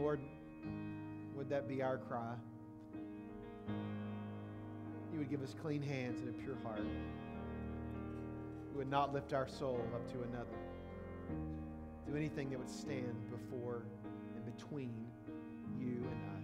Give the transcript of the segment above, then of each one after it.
Lord, would that be our cry? You would give us clean hands and a pure heart. We would not lift our soul up to another. Do anything that would stand before and between you and us.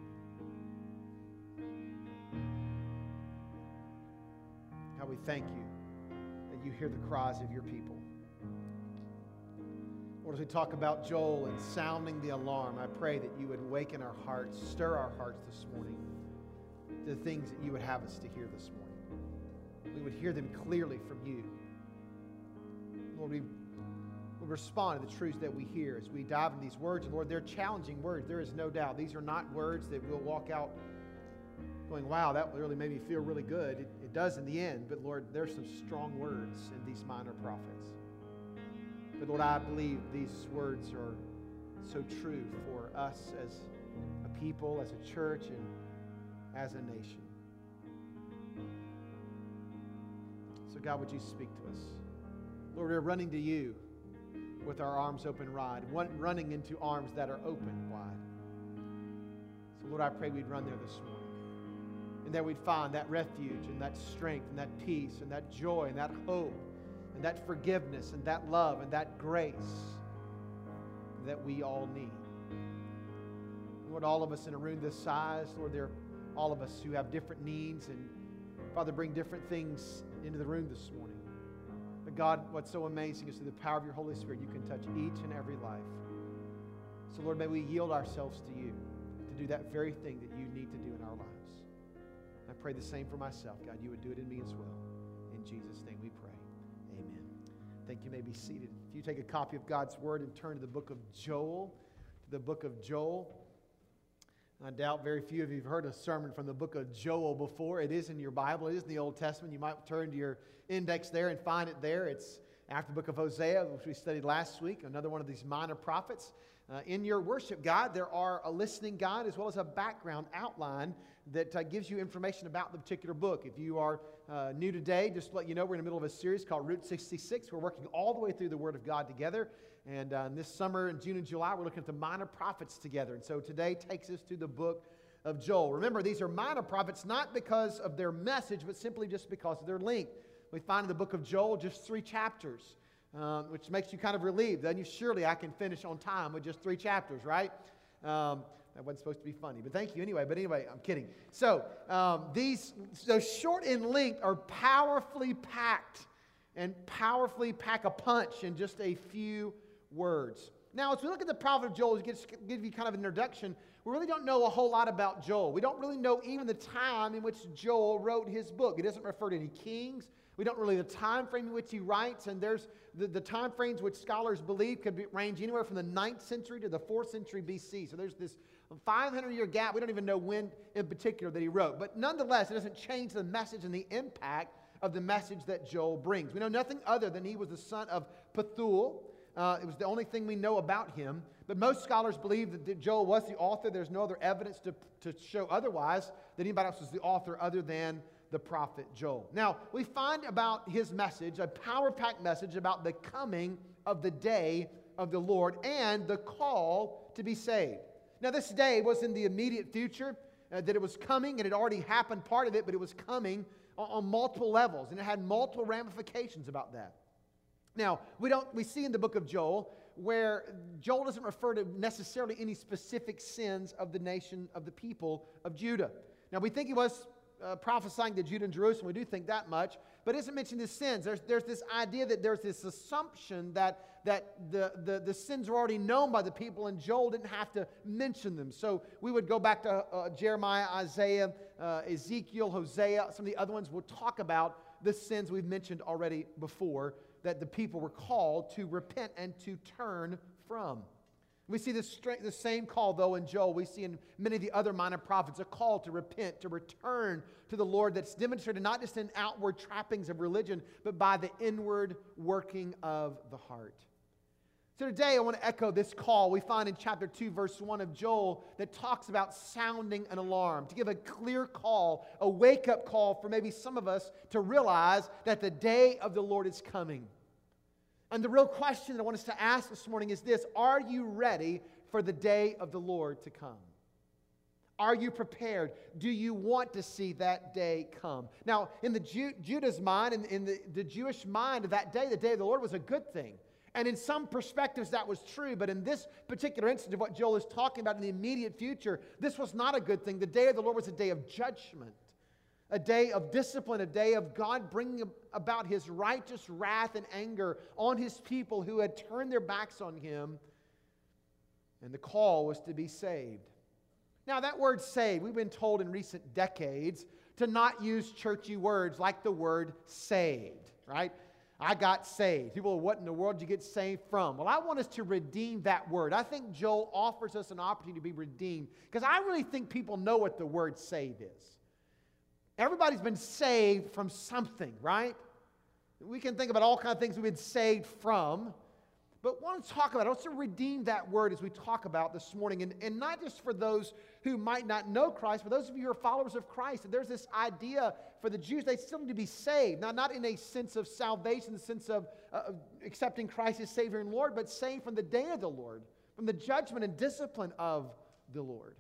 God, we thank you that you hear the cries of your people. Lord, as we talk about Joel and sounding the alarm, I pray that you would awaken our hearts, stir our hearts this morning to the things that you would have us to hear this morning. We would hear them clearly from you. Lord, we respond to the truths that we hear as we dive into these words. And Lord, they're challenging words. There is no doubt. These are not words that we'll walk out going, wow, that really made me feel really good. It does in the end. But Lord, there's some strong words in these minor prophets. But Lord, I believe these words are so true for us as a people, as a church, and as a nation. So God, would you speak to us? Lord, we're running to you with our arms open wide, running into arms that are open wide. So Lord, I pray we'd run there this morning, and that we'd find that refuge and that strength and that peace and that joy and that hope and that forgiveness and that love and that grace that we all need. Lord, all of us in a room this size, Lord, there are all of us who have different needs, and Father, bring different things into the room this morning. But God, what's so amazing is through the power of your Holy Spirit, you can touch each and every life. So Lord, may we yield ourselves to you to do that very thing that you need to do in our lives. I pray the same for myself, God. You would do it in me as well. In Jesus' name we pray. Amen. Thank you. You may be seated. If you take a copy of God's Word and turn to the book of Joel, I doubt very few of you have heard a sermon from the book of Joel before. It is in your Bible. It is in the Old Testament. You might turn to your index there and find it there. It's after the book of Hosea, which we studied last week, another one of these minor prophets. In your worship guide, there are a listening guide as well as a background outline that gives you information about the particular book. If you are new today, just to let you know, we're in the middle of a series called Route 66. We're working all the way through the Word of God together. And this summer, in June and July, we're looking at the minor prophets together. And so today takes us to the book of Joel. Remember, these are minor prophets not because of their message, but simply just because of their length. We find in the book of Joel just 3 chapters, which makes you kind of relieved. Then surely I can finish on time with just 3 chapters, right? That wasn't supposed to be funny, but thank you anyway. But anyway, I'm kidding. So those short in length are powerfully packed and powerfully pack a punch in just a few words. Now, as we look at the prophet of Joel, to give you kind of an introduction, we really don't know a whole lot about Joel. We don't really know even the time in which Joel wrote his book. It doesn't refer to any kings. We don't really know the time frame in which he writes, and there's the time frames which scholars believe could range anywhere from the 9th century to the 4th century BC. So there's this 500-year gap. We don't even know when in particular that he wrote. But nonetheless, it doesn't change the message and the impact of the message that Joel brings. We know nothing other than he was the son of Pethuel. It was the only thing we know about him. But most scholars believe that Joel was the author. There's no other evidence to show otherwise that anybody else was the author other than the prophet Joel. Now, we find about his message, a power-packed message about the coming of the day of the Lord and the call to be saved. Now, this day was in the immediate future, that it was coming, and it already happened, part of it, but it was coming on multiple levels, and it had multiple ramifications about that. Now, we see in the book of Joel where Joel doesn't refer to necessarily any specific sins of the nation, of the people of Judah. Now, we think he was prophesying to Judah and Jerusalem. We do think that much, but it doesn't mention his sins. There's this idea that there's this assumption that the sins were already known by the people, and Joel didn't have to mention them. So we would go back to Jeremiah, Isaiah, Ezekiel, Hosea. Some of the other ones will talk about the sins we've mentioned already before, that the people were called to repent and to turn from. We see the same call, though, in Joel. We see in many of the other minor prophets a call to repent, to return to the Lord that's demonstrated not just in outward trappings of religion, but by the inward working of the heart. So today I want to echo this call we find in chapter 2, verse 1 of Joel that talks about sounding an alarm, to give a clear call, a wake-up call for maybe some of us to realize that the day of the Lord is coming. And the real question that I want us to ask this morning is this: are you ready for the day of the Lord to come? Are you prepared? Do you want to see that day come? Now, in the Judah's mind, in the Jewish mind of that day, the day of the Lord was a good thing. And in some perspectives that was true, but in this particular instance of what Joel is talking about in the immediate future, this was not a good thing. The day of the Lord was a day of judgment, a day of discipline, a day of God bringing about His righteous wrath and anger on His people who had turned their backs on Him. And the call was to be saved. Now, that word saved, we've been told in recent decades to not use churchy words like the word saved, right? I got saved. People, what in the world did you get saved from? Well, I want us to redeem that word. I think Joel offers us an opportunity to be redeemed because I really think people know what the word save is. Everybody's been saved from something, right? We can think about all kinds of things we've been saved from. But I want to talk about it. I want to redeem that word as we talk about this morning. And not just for those who might not know Christ, but those of you who are followers of Christ. And there's this idea for the Jews, they still need to be saved. Now, not in a sense of salvation, the sense of accepting Christ as Savior and Lord, but saved from the day of the Lord, from the judgment and discipline of the Lord.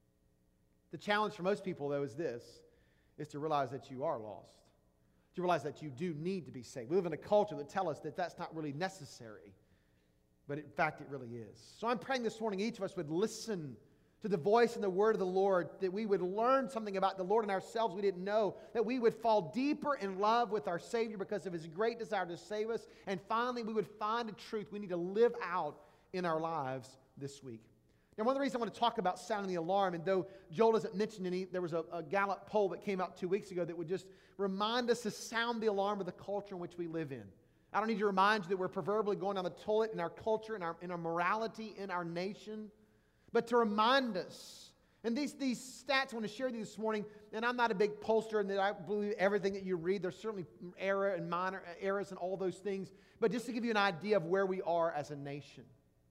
The challenge for most people, though, is this, is to realize that you are lost. To realize that you do need to be saved. We live in a culture that tells us that that's not really necessary. But in fact, it really is. So I'm praying this morning each of us would listen to the voice and the word of the Lord, that we would learn something about the Lord and ourselves we didn't know, that we would fall deeper in love with our Savior because of His great desire to save us, and finally we would find a truth we need to live out in our lives this week. Now, one of the reasons I want to talk about sounding the alarm, and though Joel doesn't mention any, there was a Gallup poll that came out 2 weeks ago that would just remind us to sound the alarm of the culture in which we live in. I don't need to remind you that we're proverbially going down the toilet in our culture, in our morality, in our nation. But to remind us, and these stats I want to share with you this morning, and I'm not a big pollster and that I believe everything that you read. There's certainly error and minor errors and all those things. But just to give you an idea of where we are as a nation.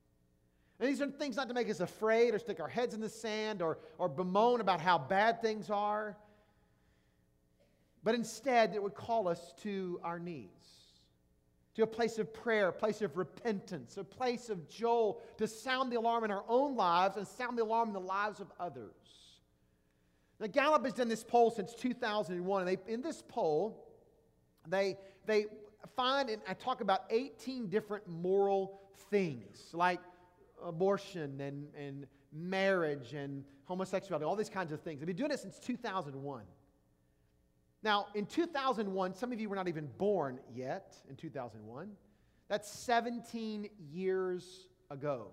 And these are things not to make us afraid or stick our heads in the sand or bemoan about how bad things are. But instead, it would call us to our knees. To a place of prayer, a place of repentance, a place of Joel, to sound the alarm in our own lives and sound the alarm in the lives of others. Now, Gallup has done this poll since 2001, and in this poll, they find, and I talk about 18 different moral things, like abortion and marriage and homosexuality, all these kinds of things. They've been doing it since 2001. Now, in 2001, some of you were not even born yet in 2001. That's 17 years ago.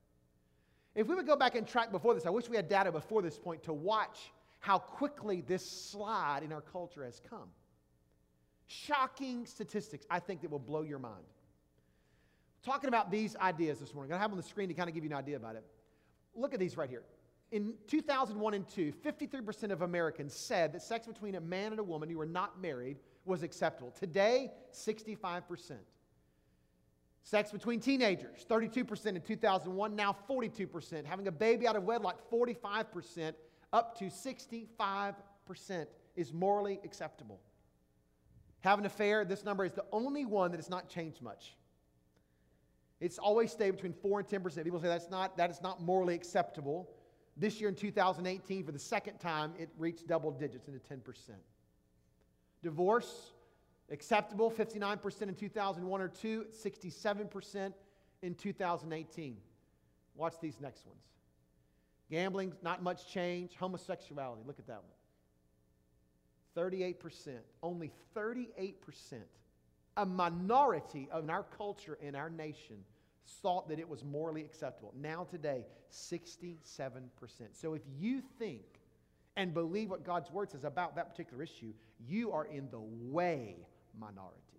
If we would go back and track before this, I wish we had data before this point to watch how quickly this slide in our culture has come. Shocking statistics, I think, that will blow your mind. Talking about these ideas this morning. I'm going to have them on the screen to kind of give you an idea about it. Look at these right here. In 2001 and 2, 53% of Americans said that sex between a man and a woman who were not married was acceptable. Today, 65%. Sex between teenagers, 32% in 2001, now 42%. Having a baby out of wedlock, 45%, up to 65% is morally acceptable. Have an affair, this number is the only one that has not changed much. It's always stayed between 4 and 10%. People say that is not morally acceptable. This year in 2018, for the second time, it reached double digits into 10%. Divorce, acceptable, 59% in 2001 or 2, 67% in 2018. Watch these next ones. Gambling, not much change. Homosexuality, look at that one. 38%, only 38%. A minority of our culture and our nation thought that it was morally acceptable. Now today, 67%. So if you think and believe what God's Word says about that particular issue, you are in the way minority.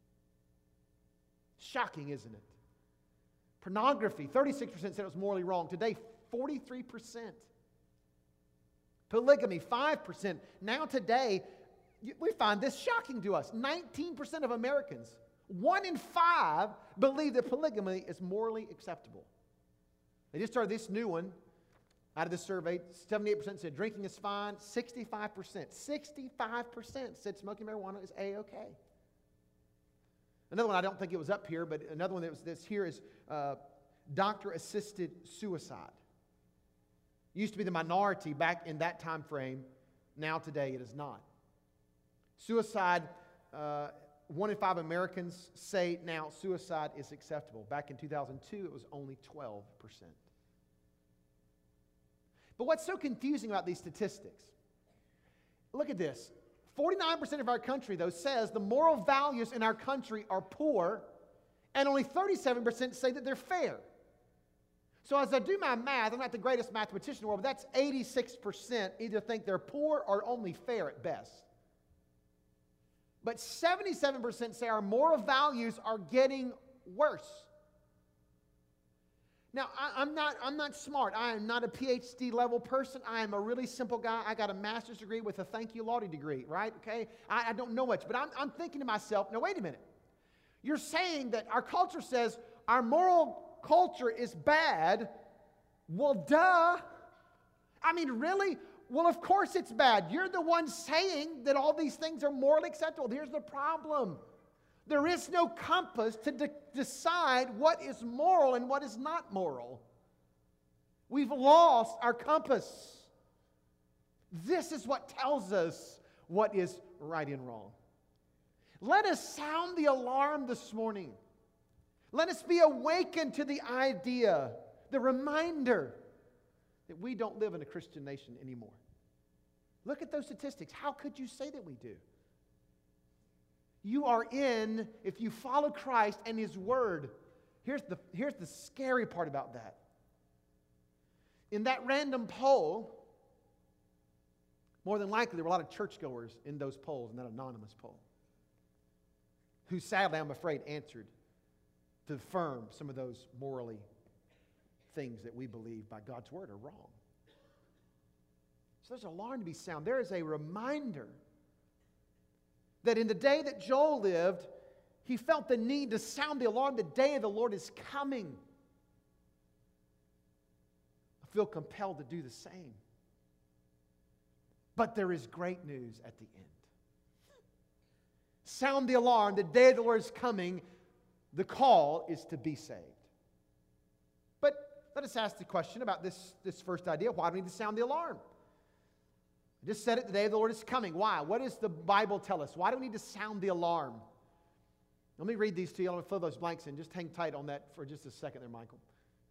Shocking, isn't it? Pornography, 36% said it was morally wrong. Today, 43%. Polygamy, 5%. Now today, we find this shocking to us. 19% of Americans, 1 in 5, believe that polygamy is morally acceptable. They just started this new one out of this survey. 78% said drinking is fine. 65% said smoking marijuana is A-okay. Another one, I don't think it was up here, but another one that's here is doctor-assisted suicide. It used to be the minority back in that time frame. Now today it is not. Suicide, 1 in 5 Americans say now suicide is acceptable. Back in 2002, it was only 12%. But what's so confusing about these statistics? Look at this. 49% of our country, though, says the moral values in our country are poor, and only 37% say that they're fair. So as I do my math, I'm not the greatest mathematician in the world, but that's 86% either think they're poor or only fair at best. But 77% say our moral values are getting worse. Now, I'm not smart. I am not a PhD level person. I am a really simple guy. I got a master's degree with a thank you Lottie degree, right? Okay? I don't know much, but I'm thinking to myself, now wait a minute. You're saying that our culture says our moral culture is bad. Well, duh. I mean, really? Well, of course it's bad. You're the one saying that all these things are morally acceptable. Here's the problem. There is no compass to decide what is moral and what is not moral. We've lost our compass. This is what tells us what is right and wrong. Let us sound the alarm this morning. Let us be awakened to the idea, the reminder that we don't live in a Christian nation anymore. Look at those statistics. How could you say that we do? You are in, if you follow Christ and His Word, here's the scary part about that. In that random poll, more than likely there were a lot of churchgoers in those polls, in that anonymous poll, who sadly, I'm afraid, answered to affirm some of those morally things that we believe by God's Word are wrong. So there's an alarm to be sound. There is a reminder that in the day that Joel lived, he felt the need to sound the alarm. The day of the Lord is coming. I feel compelled to do the same. But there is great news at the end. Sound the alarm. The day of the Lord is coming. The call is to be saved. But let us ask the question about this first idea. Why do we need to sound the alarm? I just said it, the day of the Lord is coming. Why? What does the Bible tell us? Why do we need to sound the alarm? Let me read these to you. I'm going to fill those blanks in. Just hang tight on that for just a second there, Michael.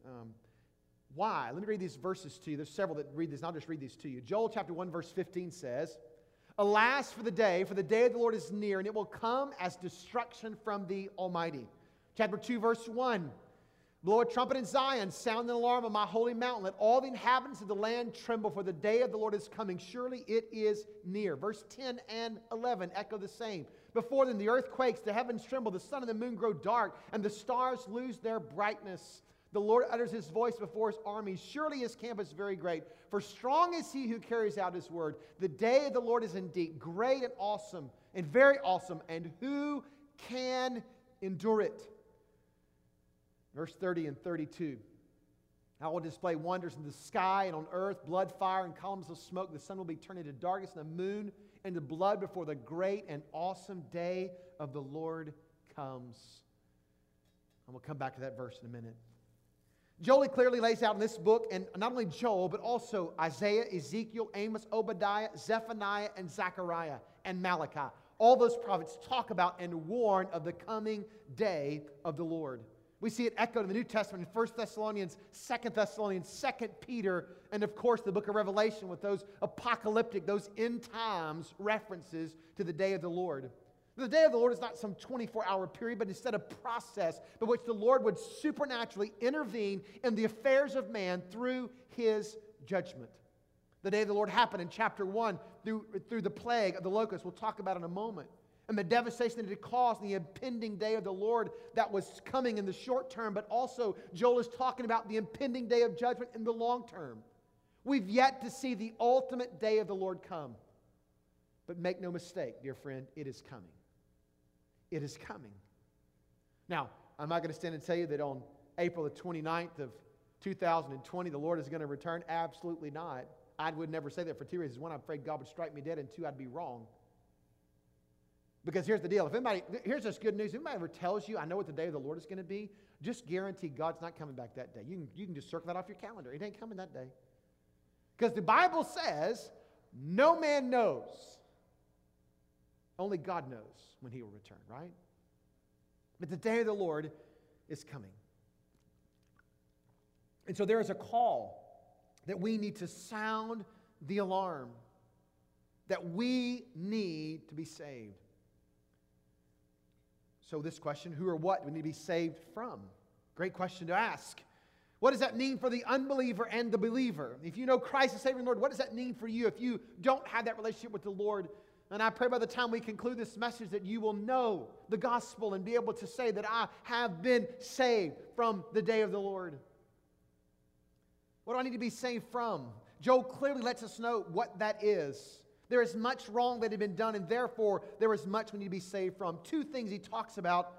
Why? Let me read these verses to you. There's several that read this, and I'll just read these to you. Joel chapter 1, verse 15 says, Alas for the day of the Lord is near, and it will come as destruction from the Almighty. Chapter 2, verse 1, Blow a trumpet in Zion, sound an alarm on my holy mountain. Let all the inhabitants of the land tremble, for the day of the Lord is coming. Surely it is near. Verse 10 and 11 echo the same. Before them the earth quakes, the heavens tremble, the sun and the moon grow dark, and the stars lose their brightness. The Lord utters His voice before His armies. Surely His camp is very great. For strong is He who carries out His word. The day of the Lord is indeed great and awesome, and very awesome, and who can endure it? Verse 30 and 32. I will display wonders in the sky and on earth, blood, fire, and columns of smoke. The sun will be turned into darkness, and the moon into blood before the great and awesome day of the Lord comes. And we'll come back to that verse in a minute. Joel clearly lays out in this book, and not only Joel, but also Isaiah, Ezekiel, Amos, Obadiah, Zephaniah, and Zechariah, and Malachi. All those prophets talk about and warn of the coming day of the Lord. We see it echoed in the New Testament in 1 Thessalonians, 2 Thessalonians, 2 Peter, and of course the book of Revelation with those apocalyptic, those end times references to the day of the Lord. The day of the Lord is not some 24-hour period, but instead a process by which the Lord would supernaturally intervene in the affairs of man through His judgment. The day of the Lord happened in chapter 1 through the plague of the locusts. We'll talk about in a moment. And the devastation that it caused, the impending day of the Lord that was coming in the short term, but also Joel is talking about the impending day of judgment in the long term. We've yet to see the ultimate day of the Lord come. But make no mistake, dear friend, it is coming. It is coming. Now, I'm not going to stand and tell you that on April the 29th of 2020, the Lord is going to return. Absolutely not. I would never say that for two reasons. One, I'm afraid God would strike me dead, and two, I'd be wrong. Because here's the deal. Here's this good news. If anybody ever tells you, I know what the day of the Lord is going to be, just guarantee God's not coming back that day. You can just circle that off your calendar. It ain't coming that day. Because the Bible says, no man knows. Only God knows when he will return, right? But the day of the Lord is coming. And so there is a call that we need to sound the alarm, that we need to be saved. So this question, who or what do we need to be saved from? Great question to ask. What does that mean for the unbeliever and the believer? If you know Christ as Savior and Lord, what does that mean for you if you don't have that relationship with the Lord? And I pray by the time we conclude this message that you will know the gospel and be able to say that I have been saved from the day of the Lord. What do I need to be saved from? Joel clearly lets us know what that is. There is much wrong that had been done, and therefore there is much we need to be saved from. Two things he talks about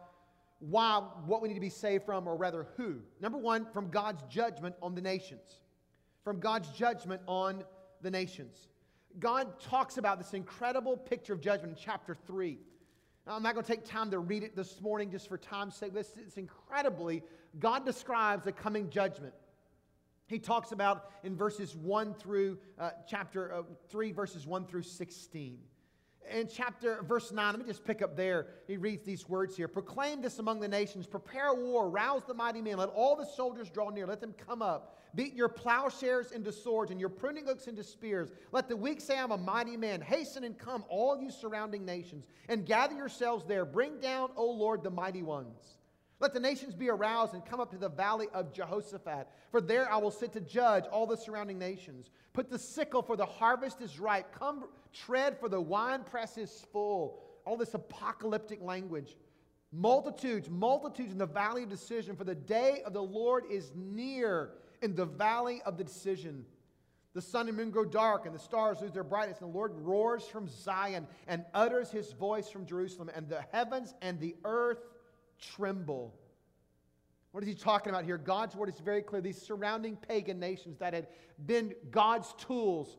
what we need to be saved from, or rather who. Number one, from God's judgment on the nations. From God's judgment on the nations. God talks about this incredible picture of judgment in chapter 3. Now, I'm not going to take time to read it this morning just for time's sake. It's incredibly, God describes the coming judgment. He talks about in verses 1 through chapter 3, verses 1 through 16. In verse 9, let me just pick up there. He reads these words here. Proclaim this among the nations. Prepare war. Rouse the mighty men. Let all the soldiers draw near. Let them come up. Beat your plowshares into swords and your pruning hooks into spears. Let the weak say, I'm a mighty man. Hasten and come, all you surrounding nations, and gather yourselves there. Bring down, O Lord, the mighty ones. Let the nations be aroused and come up to the valley of Jehoshaphat. For there I will sit to judge all the surrounding nations. Put the sickle, for the harvest is ripe. Come, tread, for the winepress is full. All this apocalyptic language. Multitudes in the valley of decision. For the day of the Lord is near in the valley of the decision. The sun and moon grow dark, and the stars lose their brightness. And the Lord roars from Zion and utters his voice from Jerusalem. And the heavens and the earth tremble. What is he talking about here? God's word is very clear. These surrounding pagan nations that had been God's tools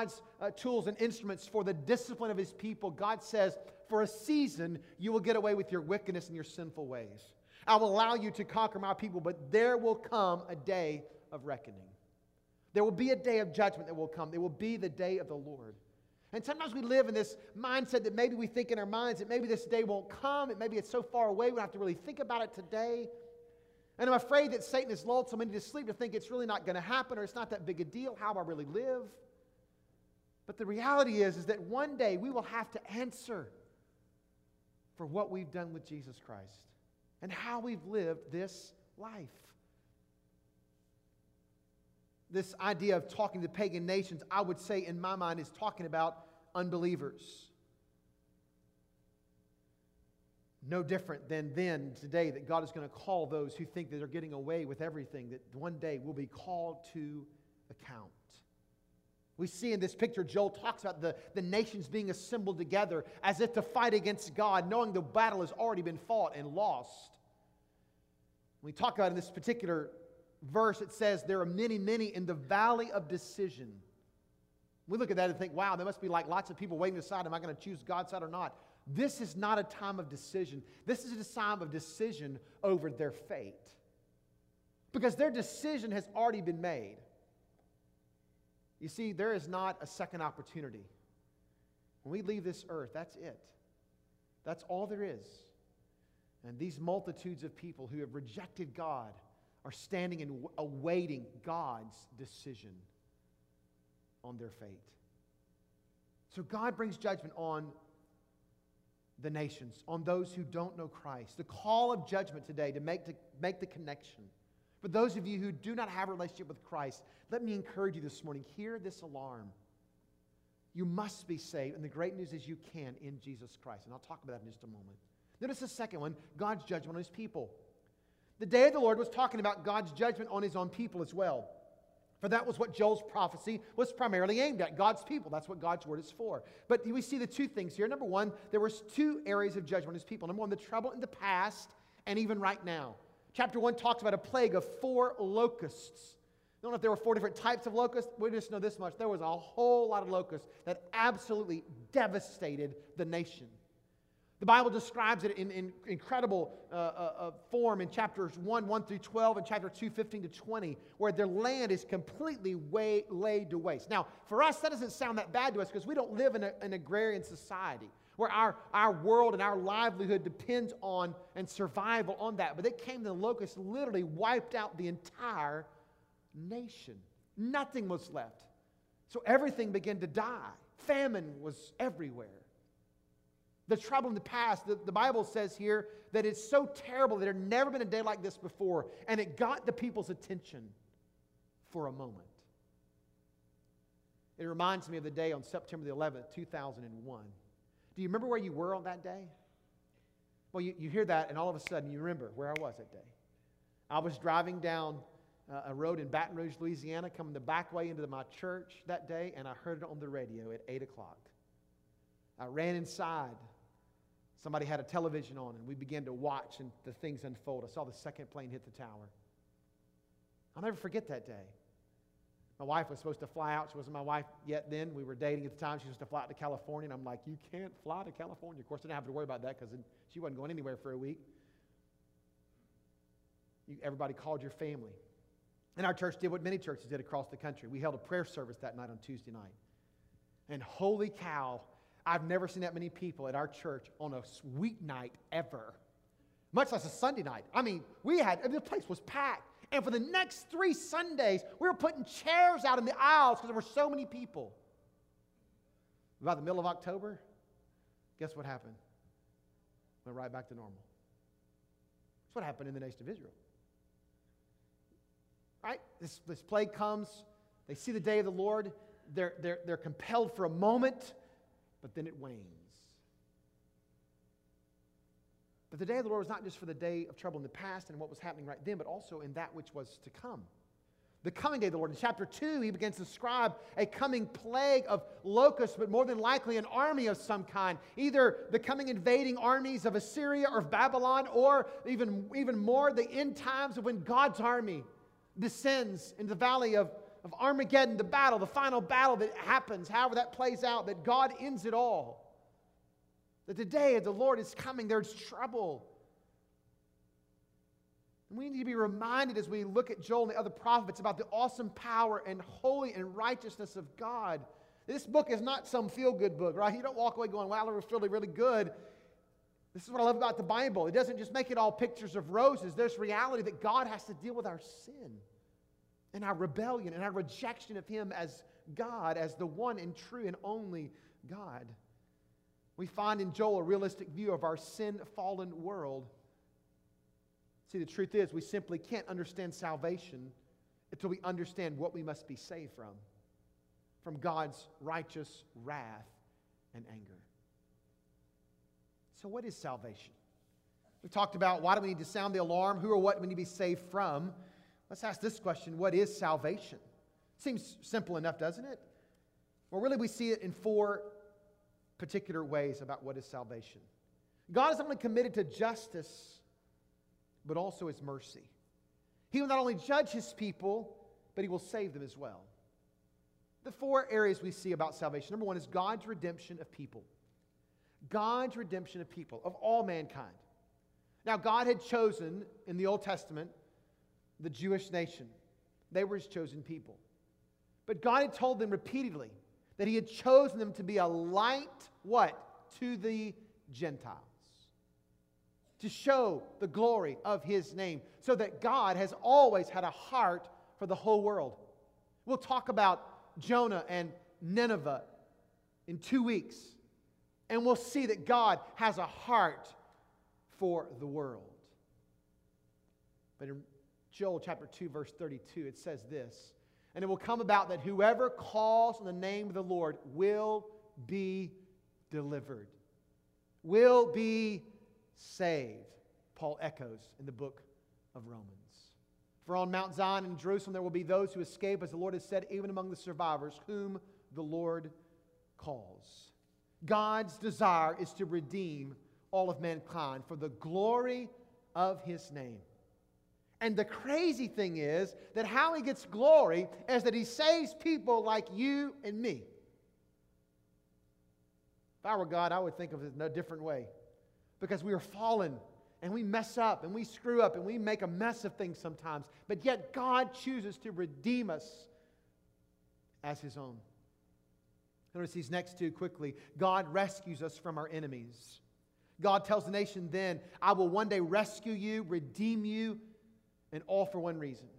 and instruments for the discipline of his people. God says, for a season, you will get away with your wickedness and your sinful ways. I will allow you to conquer my people, but there will come a day of reckoning. There will be a day of judgment that will come. It will be the day of the Lord. And sometimes we live in this mindset that maybe we think in our minds that maybe this day won't come. Maybe it's so far away we don't have to really think about it today. And I'm afraid that Satan has lulled so many to sleep to think it's really not going to happen or it's not that big a deal. How do I really live? But the reality is that one day we will have to answer for what we've done with Jesus Christ and how we've lived this life. This idea of talking to pagan nations, I would say in my mind, is talking about unbelievers. No different than then today that God is going to call those who think that they're getting away with everything, that one day will be called to account. We see in this picture, Joel talks about the nations being assembled together as if to fight against God, knowing the battle has already been fought and lost. We talk about in this particular verse, it says there are many in the valley of decision. We look at that and think, wow, there must be like lots of people waiting to decide, am I going to choose God's side or not? This is not a time of decision. This is a time of decision over their fate. Because their decision has already been made. You see, there is not a second opportunity. When we leave this earth, that's it. That's all there is. And these multitudes of people who have rejected God are standing and awaiting God's decision on their fate. So God brings judgment on the nations, on those who don't know Christ. The call of judgment today to make the connection. For those of you who do not have a relationship with Christ, let me encourage you this morning, hear this alarm. You must be saved, and the great news is you can in Jesus Christ. And I'll talk about that in just a moment. Notice the second one, God's judgment on his people. The day of the Lord was talking about God's judgment on his own people as well. For that was what Joel's prophecy was primarily aimed at, God's people. That's what God's word is for. But we see the two things here. Number one, there was two areas of judgment on his people. Number one, the trouble in the past and even right now. Chapter 1 talks about a plague of 4 locusts. I don't know if there were 4 different types of locusts. We just know this much. There was a whole lot of locusts that absolutely devastated the nation. The Bible describes it in incredible form in chapters 1 through 12, and chapter 2, 15 to 20, where their land is completely laid to waste. Now, for us, that doesn't sound that bad to us because we don't live in an agrarian society where our world and our livelihood depends on and survival on that. But it came, the locusts literally wiped out the entire nation. Nothing was left. So everything began to die. Famine was everywhere. The trouble in the past, the Bible says here that it's so terrible that there had never been a day like this before, and it got the people's attention for a moment. It reminds me of the day on September the 11th, 2001. Do you remember where you were on that day? Well, you hear that, and all of a sudden you remember where I was that day. I was driving down a road in Baton Rouge, Louisiana, coming the back way into my church that day, and I heard it on the radio at 8 o'clock. I ran inside. Somebody had a television on, and we began to watch and the things unfold. I saw the second plane hit the tower. I'll never forget that day. My wife was supposed to fly out. She wasn't my wife yet then. We were dating at the time. She was supposed to fly out to California, and I'm like, you can't fly to California. Of course, I didn't have to worry about that because she wasn't going anywhere for a week. Everybody called your family. And our church did what many churches did across the country. We held a prayer service that night on Tuesday night. And holy cow, I've never seen that many people at our church on a weeknight ever, much less a Sunday night. I mean, the place was packed. And for the next 3 Sundays, we were putting chairs out in the aisles because there were so many people. By the middle of October, guess what happened? Went right back to normal. That's what happened in the nation of Israel. Right? This plague comes. They see the day of the Lord. They're compelled for a moment, but then it wanes. But the day of the Lord was not just for the day of trouble in the past and what was happening right then, but also in that which was to come. The coming day of the Lord. In chapter 2, he begins to describe a coming plague of locusts, but more than likely an army of some kind. Either the coming invading armies of Assyria or of Babylon, or even more, the end times of when God's army descends into the valley of Armageddon, the final battle that happens, however that plays out, that God ends it all. That the day of the Lord is coming, there's trouble. And we need to be reminded as we look at Joel and the other prophets about the awesome power and holy and righteousness of God. This book is not some feel-good book, right? You don't walk away going, wow, it was really, really good. This is what I love about the Bible. It doesn't just make it all pictures of roses. There's reality that God has to deal with our sin and our rebellion and our rejection of Him as God, as the one and true and only God. We find in Joel a realistic view of our sin-fallen world. See, the truth is we simply can't understand salvation until we understand what we must be saved from God's righteous wrath and anger. So what is salvation? We've talked about why do we need to sound the alarm, who or what we need to be saved from. Let's ask this question, what is salvation? Seems simple enough, doesn't it? Well, really we see it in 4 particular ways about what is salvation. God is not only committed to justice, but also His mercy. He will not only judge His people, but He will save them as well. The 4 areas we see about salvation. Number 1 is God's redemption of people. God's redemption of people, of all mankind. Now, God had chosen in the Old Testament the Jewish nation. They were His chosen people. But God had told them repeatedly that He had chosen them to be a light, what? To the Gentiles. To show the glory of His name. So that God has always had a heart for the whole world. We'll talk about Jonah and Nineveh in 2 weeks. And we'll see that God has a heart for the world. But in Joel chapter 2, verse 32, it says this, and it will come about that whoever calls on the name of the Lord will be delivered, will be saved. Paul echoes in the book of Romans. For on Mount Zion and Jerusalem there will be those who escape, as the Lord has said, even among the survivors, whom the Lord calls. God's desire is to redeem all of mankind for the glory of His name. And the crazy thing is that how He gets glory is that He saves people like you and me. If I were God, I would think of it in a different way. because we are fallen and we mess up and we screw up and we make a mess of things sometimes. But yet God chooses to redeem us as His own. Notice these next two quickly. God rescues us from our enemies. God tells the nation then, I will one day rescue you, redeem you, and all for one reason.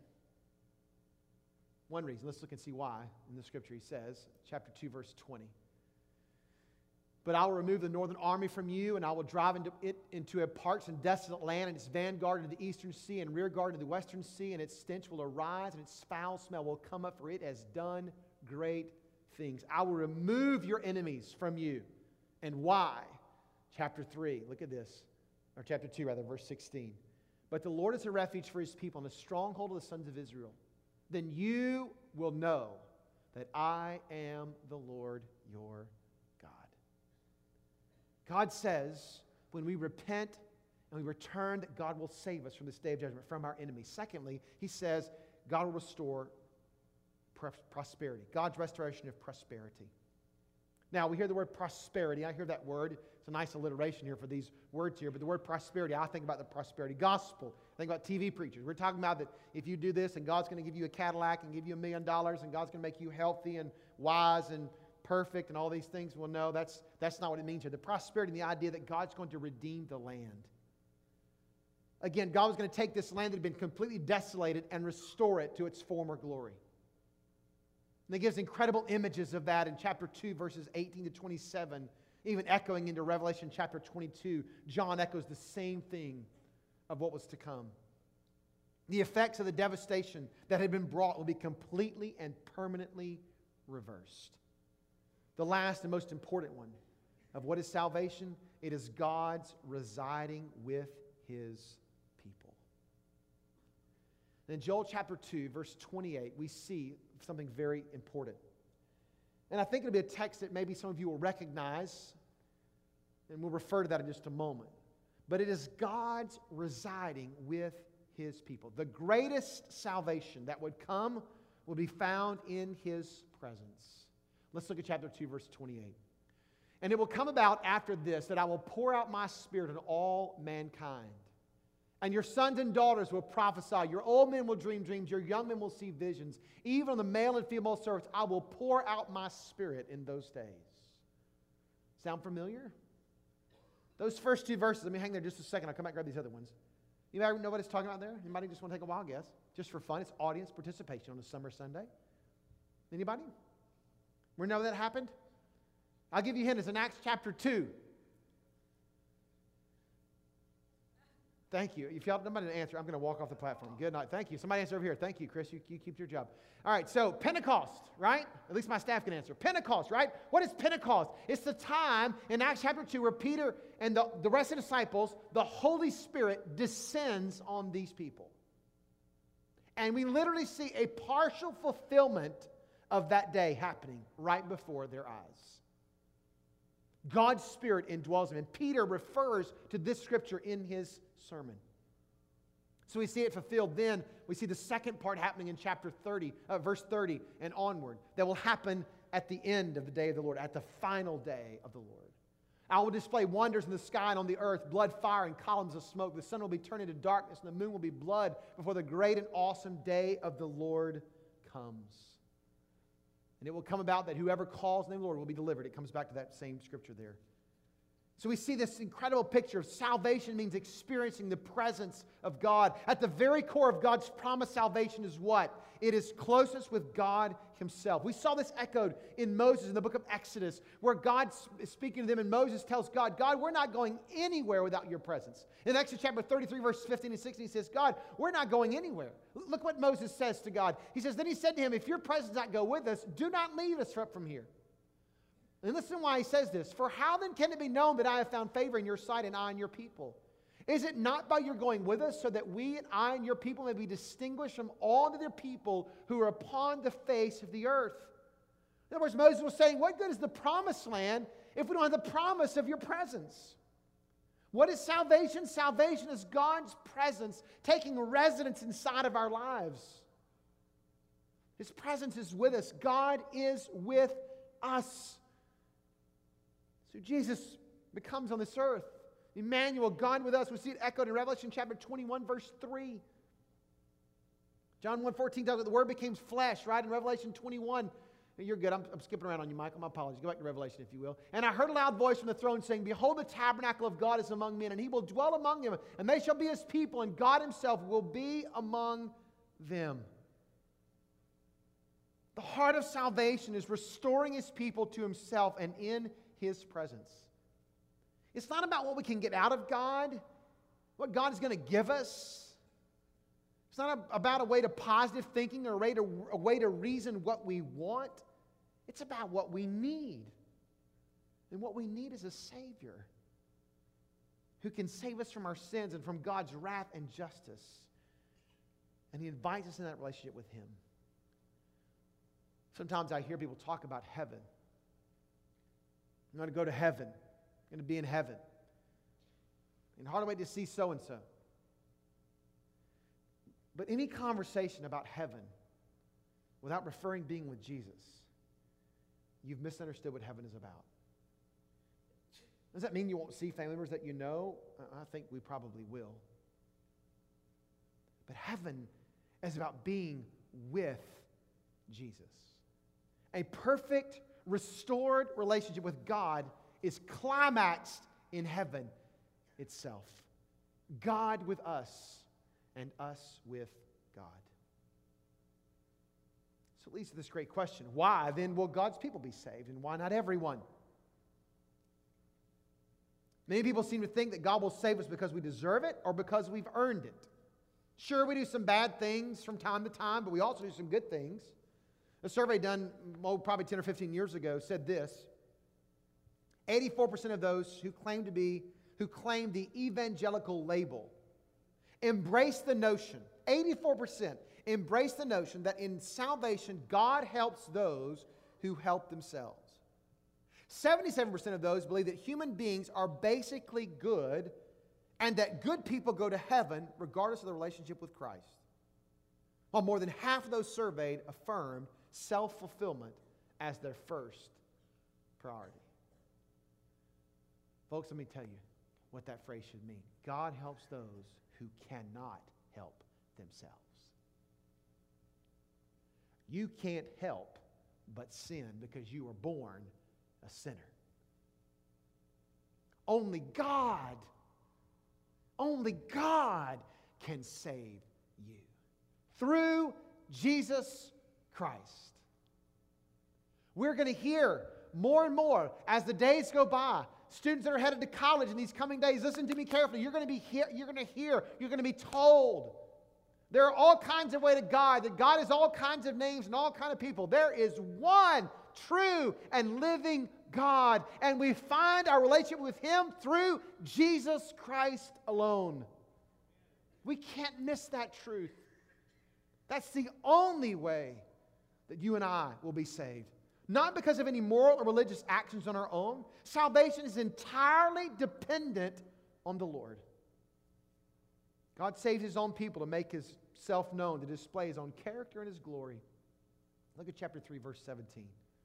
One reason. Let's look and see why in the scripture. He says, chapter 2, verse 20. But I will remove the northern army from you, and I will drive it into a parched and desolate land, and its vanguard into the eastern sea, and rear guard into the western sea, and its stench will arise, and its foul smell will come up, for it has done great things. I will remove your enemies from you. And why? Chapter 3, look at this. Or chapter 2, rather, verse 16. But the Lord is a refuge for His people, and a stronghold of the sons of Israel. Then you will know that I am the Lord your God. God says when we repent and we return that God will save us from this day of judgment, from our enemies. Secondly, He says God will restore prosperity. God's restoration of prosperity. Now, we hear the word prosperity. I hear that word. It's a nice alliteration here for these words here. But the word prosperity, I think about the prosperity gospel. I think about TV preachers. We're talking about that if you do this and God's going to give you a Cadillac and give you $1 million and God's going to make you healthy and wise and perfect and all these things. Well, no, that's not what it means here. The prosperity and the idea that God's going to redeem the land. Again, God was going to take this land that had been completely desolated and restore it to its former glory. And it gives incredible images of that in chapter 2, verses 18 to 27, even echoing into Revelation chapter 22. John echoes the same thing of what was to come. The effects of the devastation that had been brought will be completely and permanently reversed. The last and most important one of what is salvation, it is God's residing with His people. In Joel chapter 2, verse 28, we see something very important. And I think it'll be a text that maybe some of you will recognize, and we'll refer to that in just a moment. But it is God's residing with His people. The greatest salvation that would come will be found in His presence. Let's look at chapter 2, verse 28. And it will come about after this that I will pour out my Spirit on all mankind. And your sons and daughters will prophesy. Your old men will dream dreams. Your young men will see visions. Even on the male and female servants, I will pour out my Spirit in those days. Sound familiar? Those first two verses, let me hang there just a second. I'll come back and grab these other ones. You know what it's talking about there? Anybody just want to take a wild guess? Just for fun. It's audience participation on a summer Sunday. Anybody? We know that happened? I'll give you a hint. It's in Acts chapter 2. Thank you. If y'all nobody to answer, I'm going to walk off the platform. Good night. Thank you. Somebody answer over here. Thank you, Chris. You keep your job. All right, so Pentecost, right? At least my staff can answer. Pentecost, right? What is Pentecost? It's the time in Acts chapter 2 where Peter and the rest of the disciples, the Holy Spirit descends on these people. And we literally see a partial fulfillment of that day happening right before their eyes. God's Spirit indwells them. And Peter refers to this scripture in his sermon. So we see it fulfilled. Then we see the second part happening in chapter 30, verse 30 and onward. That will happen at the end of the day of the Lord, at the final day of the Lord. I will display wonders in the sky and on the earth, blood, fire, and columns of smoke. The sun will be turned into darkness, and the moon will be blood before the great and awesome day of the Lord comes. And it will come about that whoever calls the name of the Lord will be delivered. It comes back to that same scripture there. So we see this incredible picture of salvation means experiencing the presence of God. At the very core of God's promised salvation is what? It is closest with God Himself. We saw this echoed in Moses in the book of Exodus, where God is speaking to them, and Moses tells God, God, we're not going anywhere without your presence. In Exodus chapter 33, verse 15 and 16, he says, God, we're not going anywhere. Look what Moses says to God. He says, then he said to him, if your presence does not go with us, do not leave us from here. And listen why he says this. For how then can it be known that I have found favor in your sight and I and your people? Is it not by your going with us so that we and I and your people may be distinguished from all other people who are upon the face of the earth? In other words, Moses was saying, what good is the promised land if we don't have the promise of your presence? What is salvation? Salvation is God's presence taking residence inside of our lives. His presence is with us. God is with us. So Jesus becomes on this earth. Emmanuel, God with us. We see it echoed in Revelation chapter 21, verse 3. John 1:14 tells us the Word became flesh, right? In Revelation 21. You're good. I'm skipping around on you, Michael. My apologies. Go back to Revelation, if you will. And I heard a loud voice from the throne saying, Behold, the tabernacle of God is among men, and He will dwell among them, and they shall be His people, and God Himself will be among them. The heart of salvation is restoring His people to Himself and in His presence. It's not about what we can get out of God, what God is going to give us. It's not about a way to positive thinking or a way to reason what we want. It's about what we need. And what we need is a Savior who can save us from our sins and from God's wrath and justice. And He invites us in that relationship with Him. Sometimes I hear people talk about heaven. I'm going to go to heaven. I'm going to be in heaven. And hard to wait to see so-and-so. But any conversation about heaven without referring being with Jesus, you've misunderstood what heaven is about. Does that mean you won't see family members that you know? I think we probably will. But heaven is about being with Jesus. A perfect, restored relationship with God is climaxed in heaven itself. God with us and us with God. So it leads to this great question. Why then will God's people be saved, and why not everyone? Many people seem to think that God will save us because we deserve it or because we've earned it. Sure, we do some bad things from time to time, but we also do some good things. A survey done probably 10 or 15 years ago said this: 84% of those who claim the evangelical label embrace the notion, 84% embrace the notion that in salvation God helps those who help themselves. 77% of those believe that human beings are basically good and that good people go to heaven regardless of their relationship with Christ. While more than half of those surveyed affirmed self-fulfillment as their first priority. Folks, let me tell you what that phrase should mean. God helps those who cannot help themselves. You can't help but sin because you were born a sinner. Only God can save you through Jesus Christ. We're going to hear more and more as the days go by. Students that are headed to college in these coming days, listen to me carefully. You're going to be told. There are all kinds of ways to God, that God has all kinds of names and all kinds of people. There is one true and living God, and we find our relationship with Him through Jesus Christ alone. We can't miss that truth. That's the only way that you and I will be saved. Not because of any moral or religious actions on our own. Salvation is entirely dependent on the Lord. God saves His own people to make His self known, to display His own character and His glory. Look at chapter 3, verse 17.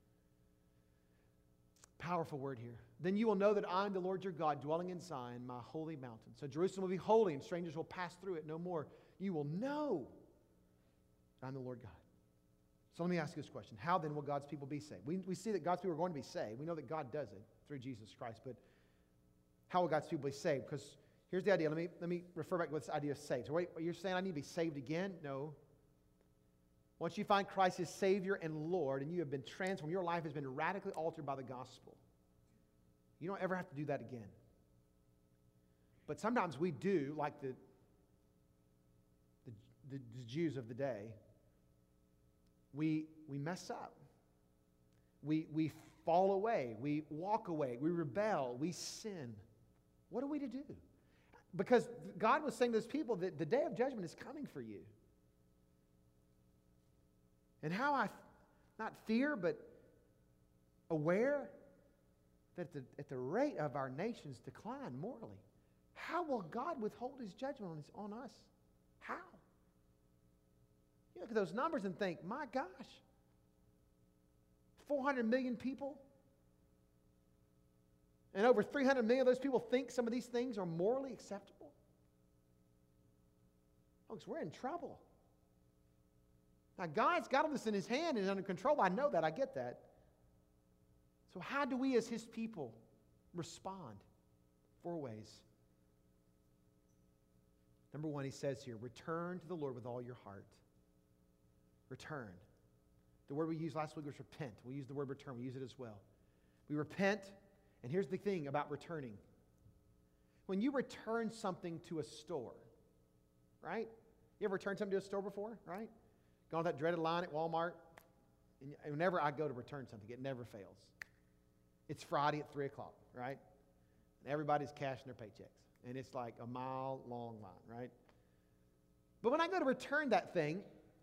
Powerful word here. Then you will know that I am the Lord your God, dwelling in Zion, my holy mountain. So Jerusalem will be holy, and strangers will pass through it no more. You will know that I'm the Lord God. So let me ask you this question. How then will God's people be saved? We see that God's people are going to be saved. We know that God does it through Jesus Christ. But how will God's people be saved? Because here's the idea. Let me refer back to this idea of saved. So wait, you're saying I need to be saved again? No. Once you find Christ as Savior and Lord and you have been transformed, your life has been radically altered by the gospel. You don't ever have to do that again. But sometimes we do, like the Jews of the day. We mess up. We fall away. We walk away. We rebel. We sin. What are we to do? Because God was saying to those people that the day of judgment is coming for you. And how I, not fear, but aware that at the rate of our nation's decline morally, how will God withhold His judgment on us? How? You look at those numbers and think, my gosh, 400 million people And over 300 million of those people think some of these things are morally acceptable. Folks, we're in trouble. Now, God's got all this in His hand and is under control. I know that. I get that. So how do we as His people respond? 4 ways. Number 1, He says here, return to the Lord with all your heart. Return. The word we used last week was repent. We use the word return. We use it as well. We repent, and here's the thing about returning. When you return something to a store, right? You ever returned something to a store before, right? Gone on that dreaded line at Walmart. And whenever I go to return something, it never fails. It's Friday at 3 o'clock, right? And everybody's cashing their paychecks. And it's like a mile-long line, right? But when I go to return that thing,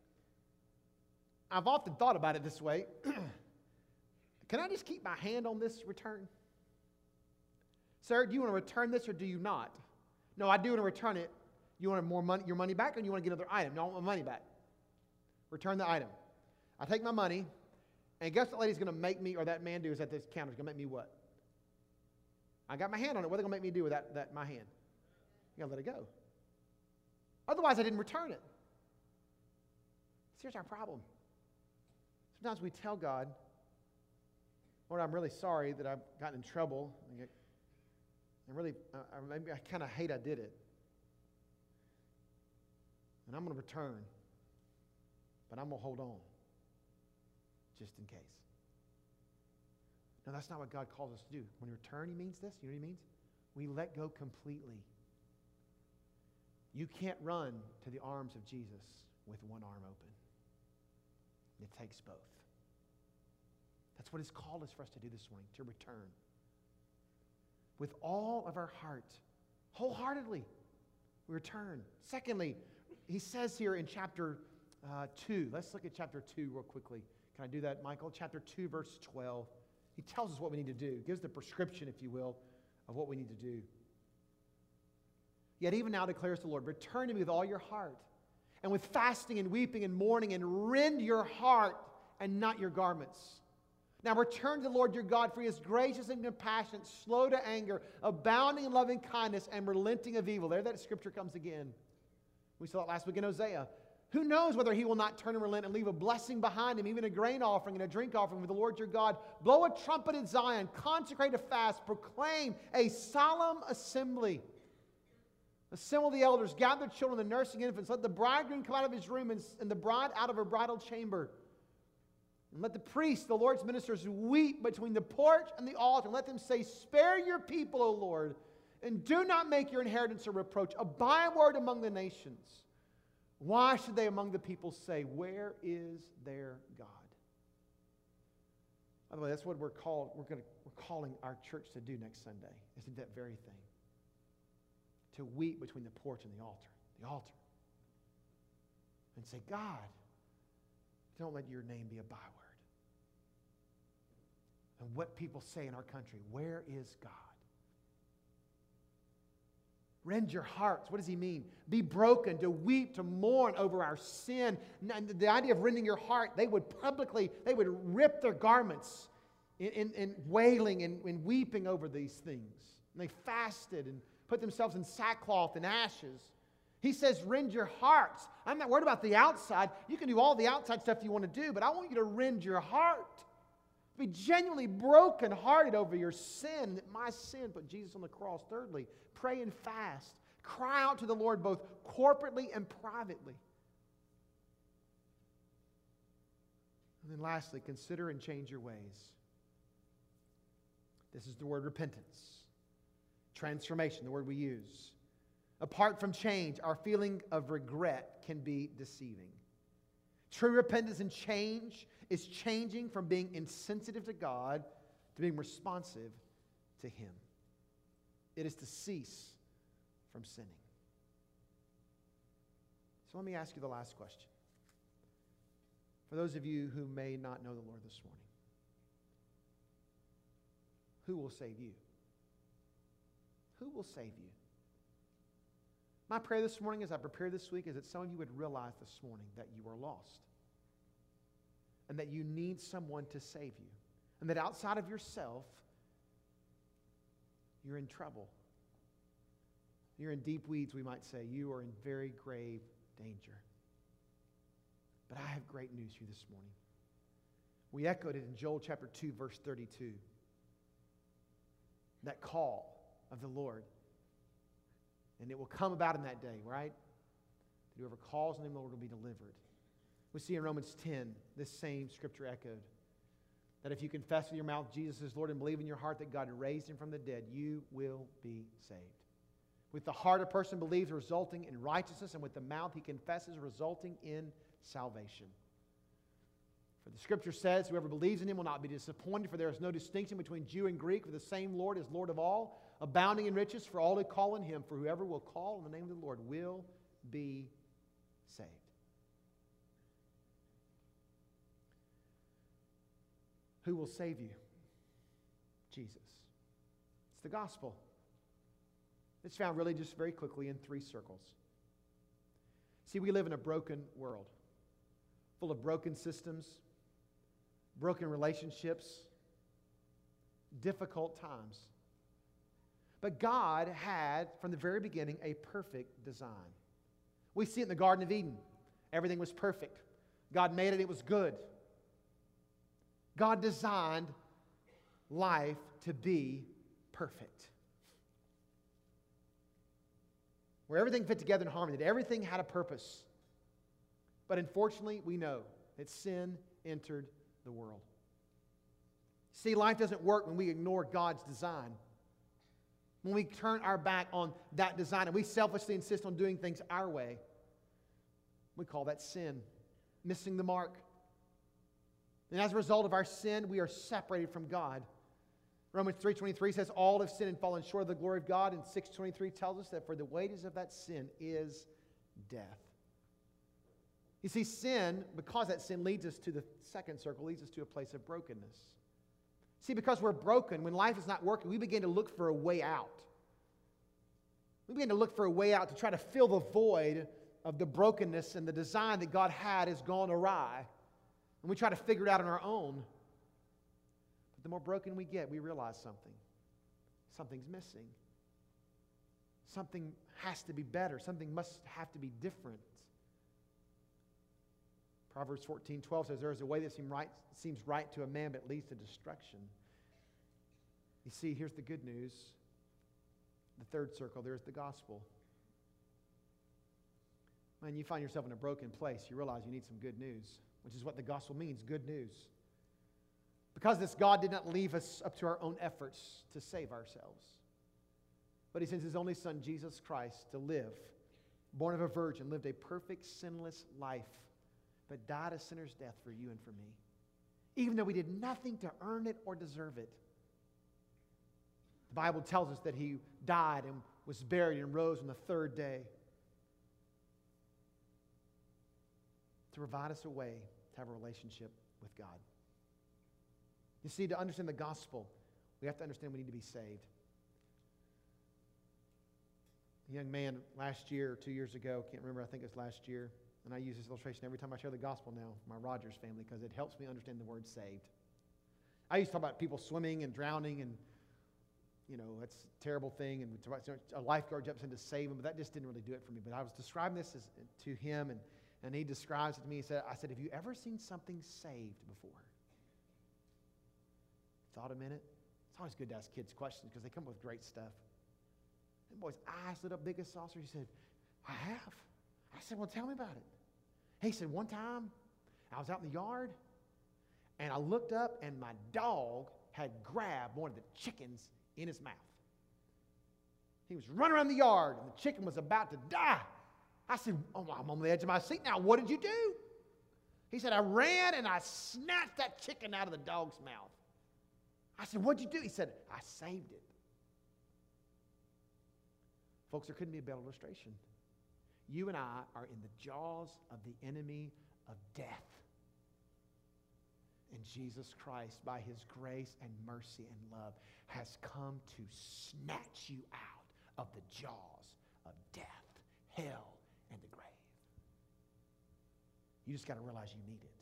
I've often thought about it this way. Can I just keep my hand on this return? Sir, do you want to return this or do you not? No, I do want to return it. You want more money, your money back, or you want to get another item? No, I want my money back. Return the item. I take my money, and guess what lady's going to make me, or that man do is at this counter is going to make me what? I got my hand on it. What are they going to make me do with my hand? You got to let it go. Otherwise, I didn't return it. Here's our problem. Sometimes we tell God, Lord, I'm really sorry that I've gotten in trouble. Maybe I kind of hate I did it. And I'm going to return. But I'm going to hold on. Just in case. No, that's not what God calls us to do. When we return, He means this. You know what He means? We let go completely. You can't run to the arms of Jesus with one arm open. It takes both. That's what He's called us for us to do this morning, to return. With all of our heart, wholeheartedly, we return. Secondly, He says here in chapter 2, let's look at chapter 2 real quickly. Can I do that, Michael? Chapter 2, verse 12. He tells us what we need to do. He gives the prescription, if you will, of what we need to do. Yet even now declares the Lord, return to me with all your heart, and with fasting and weeping and mourning, and rend your heart and not your garments. Now return to the Lord your God, for He is gracious and compassionate, slow to anger, abounding in loving kindness, and relenting of evil. There that scripture comes again. We saw it last week in Hosea. Who knows whether He will not turn and relent and leave a blessing behind Him, even a grain offering and a drink offering for the Lord your God. Blow a trumpet in Zion, consecrate a fast, proclaim a solemn assembly. Assemble the elders, gather the children, the nursing infants. Let the bridegroom come out of his room and the bride out of her bridal chamber. And let the priests, the Lord's ministers, weep between the porch and the altar. And let them say, spare your people, O Lord, and do not make your inheritance a reproach, a byword among the nations. Why should they among the people say, where is their God? By the way, that's what we're calling our church to do next Sunday, is to do that very thing. To weep between the porch and the altar. And say, God, don't let your name be a byword. And what people say in our country, where is God? Rend your hearts. What does He mean? Be broken, to weep, to mourn over our sin. And the idea of rending your heart, they would rip their garments in wailing and weeping over these things. And they fasted and put themselves in sackcloth and ashes. He says, rend your hearts. I'm not worried about the outside. You can do all the outside stuff you want to do, but I want you to rend your heart. Be genuinely brokenhearted over your sin, that my sin put Jesus on the cross. Thirdly, pray and fast. Cry out to the Lord both corporately and privately. And then lastly, consider and change your ways. This is the word repentance. Transformation, the word we use. Apart from change, our feeling of regret can be deceiving. True repentance and change is changing from being insensitive to God to being responsive to Him. It is to cease from sinning. So let me ask you the last question. For those of you who may not know the Lord this morning, who will save you? Who will save you? My prayer this morning as I prepare this week is that some of you would realize this morning that you are lost and that you need someone to save you, and that outside of yourself, you're in trouble. You're in deep weeds, we might say. You are in very grave danger. But I have great news for you this morning. We echoed it in Joel chapter 2, verse 32. That call of the Lord. And it will come about in that day, right? That whoever calls on the name of the Lord will be delivered. We see in Romans 10, this same scripture echoed. That if you confess with your mouth Jesus is Lord and believe in your heart that God raised him from the dead, you will be saved. With the heart a person believes, resulting in righteousness, and with the mouth he confesses, resulting in salvation. For the scripture says, whoever believes in him will not be disappointed, for there is no distinction between Jew and Greek, for the same Lord is Lord of all, abounding in riches for all who call on him. For whoever will call on the name of the Lord will be saved. Who will save you? Jesus. It's the gospel. It's found really just very quickly in 3 circles. See, we live in a broken world, full of broken systems, broken relationships, difficult times. But God had, from the very beginning, a perfect design. We see it in the Garden of Eden. Everything was perfect. God made it, it was good. God designed life to be perfect. Where everything fit together in harmony, that everything had a purpose. But unfortunately, we know that sin entered the world. See, life doesn't work when we ignore God's design. When we turn our back on that design and we selfishly insist on doing things our way, we call that sin, missing the mark. And as a result of our sin, we are separated from God. Romans 3:23 says, all have sinned and fallen short of the glory of God. And 6:23 tells us that for the wages of that sin is death. You see, sin, because that sin leads us to the second circle, leads us to a place of brokenness. See, because we're broken, when life is not working, we begin to look for a way out. We begin to look for a way out to try to fill the void of the brokenness, and the design that God had has gone awry. And we try to figure it out on our own. But the more broken we get, we realize something. Something's missing. Something has to be better. Something must have to be different. Proverbs 14:12 says, there is a way that seems right to a man, but leads to destruction. You see, here's the good news. The third circle, there's the gospel. When you find yourself in a broken place, you realize you need some good news, which is what the gospel means, good news. Because this God did not leave us up to our own efforts to save ourselves, but he sends his only son, Jesus Christ, to live, born of a virgin, lived a perfect, sinless life, but died a sinner's death for you and for me, even though we did nothing to earn it or deserve it. The Bible tells us that he died and was buried and rose on the third day to provide us a way to have a relationship with God. You see, to understand the gospel, we have to understand we need to be saved. A young man last year or 2 years ago, can't remember, I think it was last year, and I use this illustration every time I share the gospel now, my Rogers family, because it helps me understand the word saved. I used to talk about people swimming and drowning, and that's a terrible thing, and a lifeguard jumps in to save them, but that just didn't really do it for me. But I was describing this to him, and he describes it to me. I said, have you ever seen something saved before? Thought a minute. It's always good to ask kids questions because they come up with great stuff. And boy's eyes lit up big as saucers. He said, I have. I said, well, tell me about it. He said, one time I was out in the yard and I looked up and my dog had grabbed one of the chickens in his mouth. He was running around the yard and the chicken was about to die. I said, oh, I'm on the edge of my seat now. What did you do? He said, I ran and I snatched that chicken out of the dog's mouth. I said, what'd you do? He said, I saved it. Folks, there couldn't be a better illustration. You and I are in the jaws of the enemy of death. And Jesus Christ, by his grace and mercy and love, has come to snatch you out of the jaws of death, hell, and the grave. You just got to realize you need it.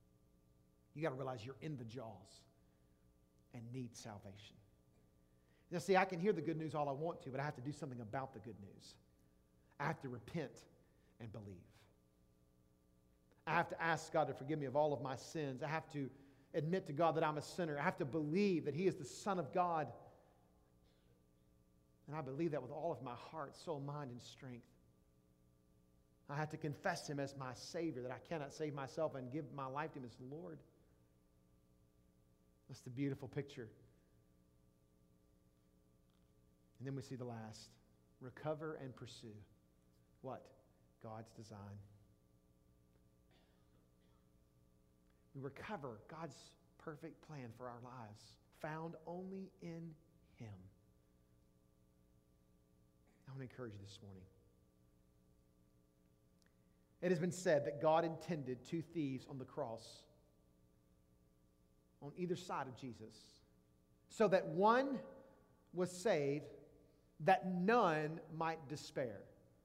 You got to realize you're in the jaws and need salvation. Now, see, I can hear the good news all I want to, but I have to do something about the good news. I have to repent and believe. I have to ask God to forgive me of all of my sins. I have to admit to God that I'm a sinner. I have to believe that He is the Son of God. And I believe that with all of my heart, soul, mind, and strength. I have to confess Him as my Savior, that I cannot save myself, and give my life to Him as Lord. That's the beautiful picture. And then we see the last. Recover and pursue. What? God's design. We recover God's perfect plan for our lives, found only in Him. I want to encourage you this morning. It has been said that God intended two thieves on the cross on either side of Jesus, so that one was saved, that none might despair,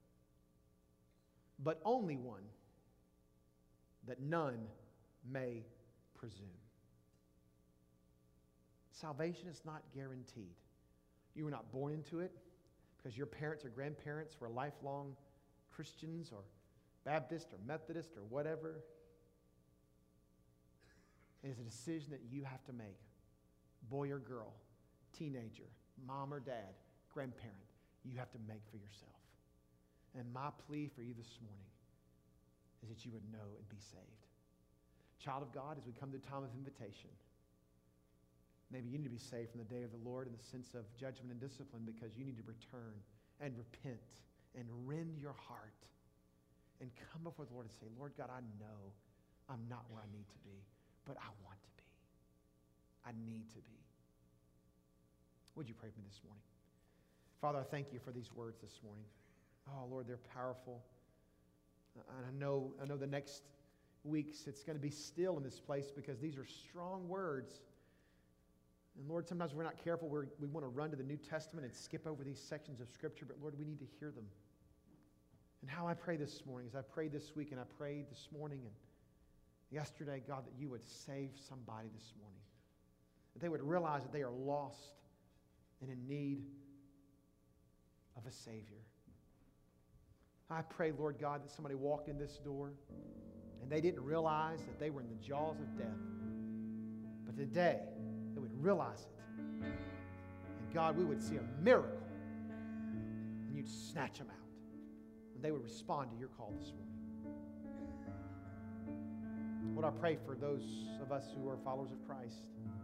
but only one, that none may presume. Salvation is not guaranteed. You were not born into it because your parents or grandparents were lifelong Christians or Baptist or Methodist or whatever. It is a decision that you have to make. Boy or girl, teenager, mom or dad, grandparent, you have to make for yourself. And my plea for you this morning is that you would know and be saved. Child of God, as we come to a time of invitation, maybe you need to be saved from the day of the Lord in the sense of judgment and discipline, because you need to return and repent and rend your heart and come before the Lord and say, Lord God, I know I'm not where I need to be, but I want to be. I need to be. Would you pray for me this morning? Father, I thank you for these words this morning. Oh, Lord, they're powerful. And I know the next weeks it's going to be still in this place because these are strong words. And Lord, sometimes we're not careful. We want to run to the New Testament and skip over these sections of Scripture, but Lord, we need to hear them. And how I pray this morning, as I prayed this week and I prayed this morning and yesterday, God, that you would save somebody this morning. That they would realize that they are lost and in need of a Savior. I pray, Lord God, that somebody walked in this door and they didn't realize that they were in the jaws of death. But today, they would realize it. And God, we would see a miracle and you'd snatch them out. And they would respond to your call this morning. Lord, I pray for those of us who are followers of Christ,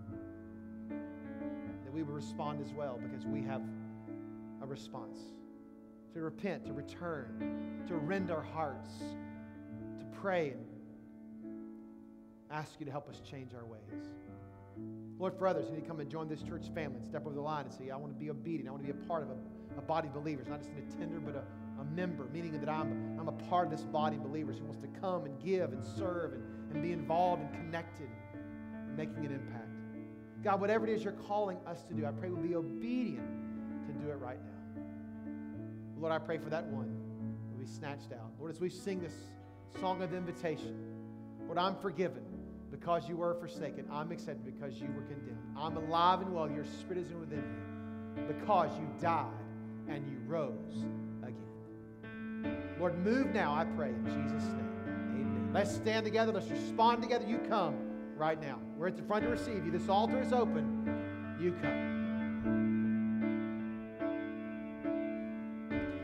that we would respond as well, because we have a response to repent, to return, to rend our hearts, to pray and ask you to help us change our ways. Lord, for others who need to come and join this church family and step over the line and say, I want to be obedient. I want to be a part of a body of believers, not just an attender, but a member, meaning that I'm a part of this body of believers who wants to come and give and serve and be involved and connected, and making an impact. God, whatever it is you're calling us to do, I pray we'll be obedient to do it right now. Lord, I pray for that one will be snatched out. Lord, as we sing this song of invitation, Lord, I'm forgiven because you were forsaken. I'm accepted because you were condemned. I'm alive and well. Your Spirit is within me because you died and you rose again. Lord, move now, I pray, in Jesus' name. Amen. Let's stand together. Let's respond together. You come right now. We're at the front to receive you. This altar is open. You come.